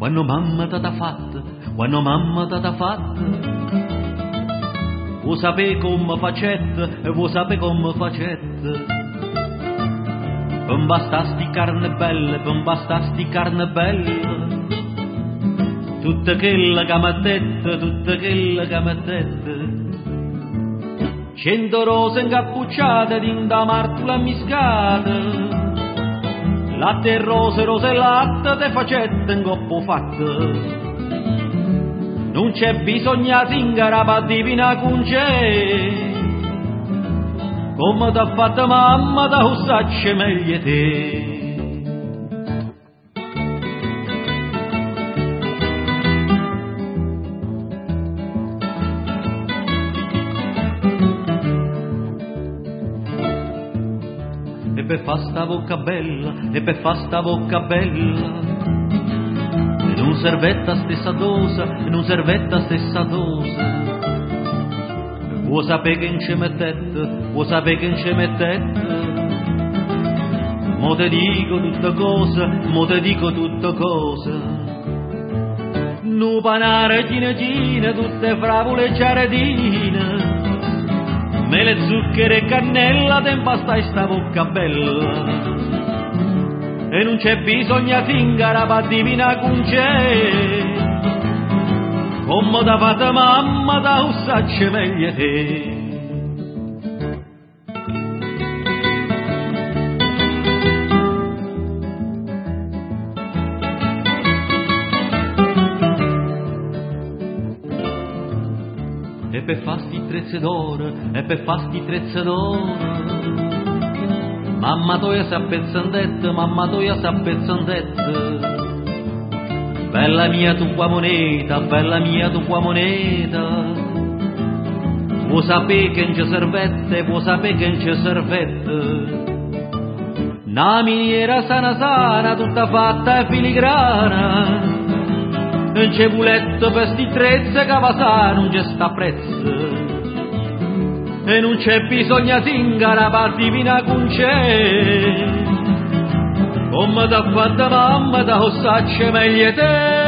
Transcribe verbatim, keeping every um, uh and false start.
quando mamma t'ha fatta, quando mamma t'ha fatta, vuoi sapere come facette, e vuoi sapere come facette, per bastasti carne belle, per bastasti carne belle, tutte quelle che mi dette, tutte quelle che mi dette, cento rose incappucciate d'inda martula miscata, latte e rose, rose e latte, te facette in coppo fatte. Non c'è bisogno di zingara per divina con c'è, come t'ha fatta mamma, da ussacce meglio te. E per fa sta bocca bella, e per fa sta bocca bella, in un servetta stessa dose, in un servetta stessa dose, vuoi sapere che non ci mettete, vuoi sapere che non ci mettete, mo te dico tutte cose, mo te dico tutte cose, nu panare gine gine, tutte fravole giardine, mele, zucchero e cannella, te impastai sta bocca bella, e non c'è bisogno di zingara per divina con c'è, come t'ha fatta mamma, da ussacce meglio te. E per fasti trezze d'oro, e per fasti trezze d'oro, mamma toia sa pezzandetta, mamma toia sa pezzandetta, bella mia tua moneta, bella mia tua moneta, vuoi sapere che non ci servette, vuoi sapere che non ci servette, una miniera sana sana, tutta fatta e filigrana, non c'è buletto per sti trezze che va sa, non c'è sta prezzo, e non c'è bisogno di zingara per divina con c'è, come t'ha fatta mamma, da ossacce meglio te.